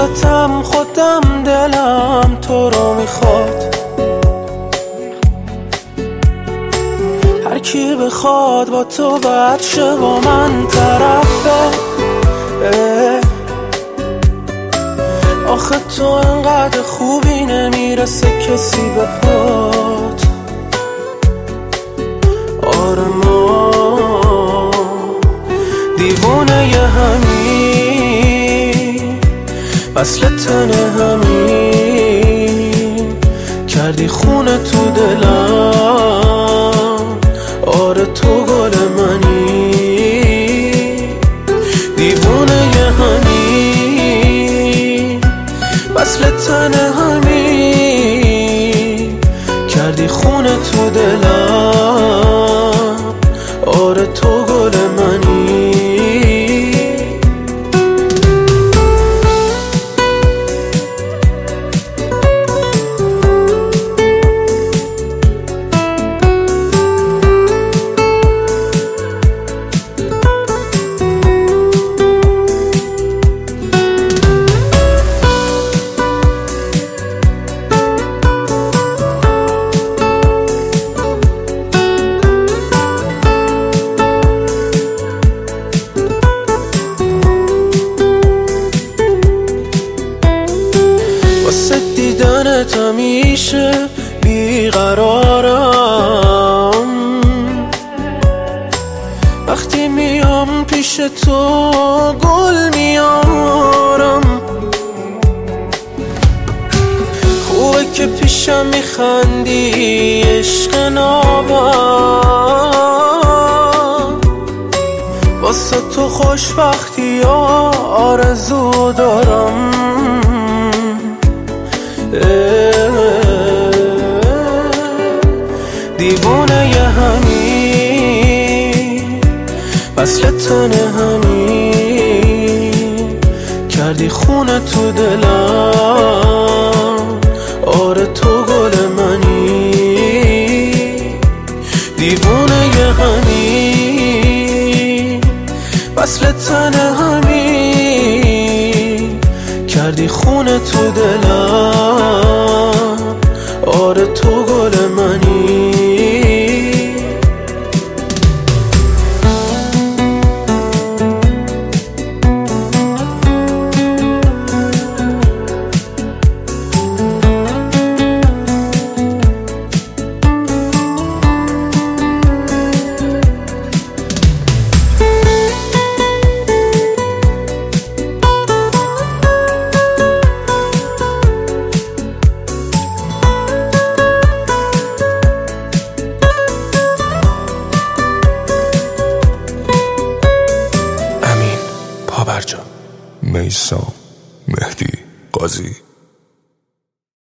عاشقتم، خودم دلم تو رو میخواد. هر کی بخواد با تو بد شه با من طرفه. آخه تو انقدر خوبی نمیرسه کسی به پات. آره ما دیوونه ی همین، وصل تنه همین، کردی خونه تو دلم. آره تو گل منی، دیوونه ی همین، وصل تنه همین، کردی خونه تو دلم. آره تو گل منی. دیدنت همیشه بیقرارم. وقتی میام پیش تو گل میارم. خوبه که پیشم میخندی عشق نابم. واسه تو خوشبختی آرزو دارم. دیوونه ی همین، وصل تنه همین، کردی خونه تو دلم. آره تو گل منی، دیوونه ی همین، وصل تنه همین، کردی خونه تو دلم. آره تو گل منی. میثم مهدی قاضی.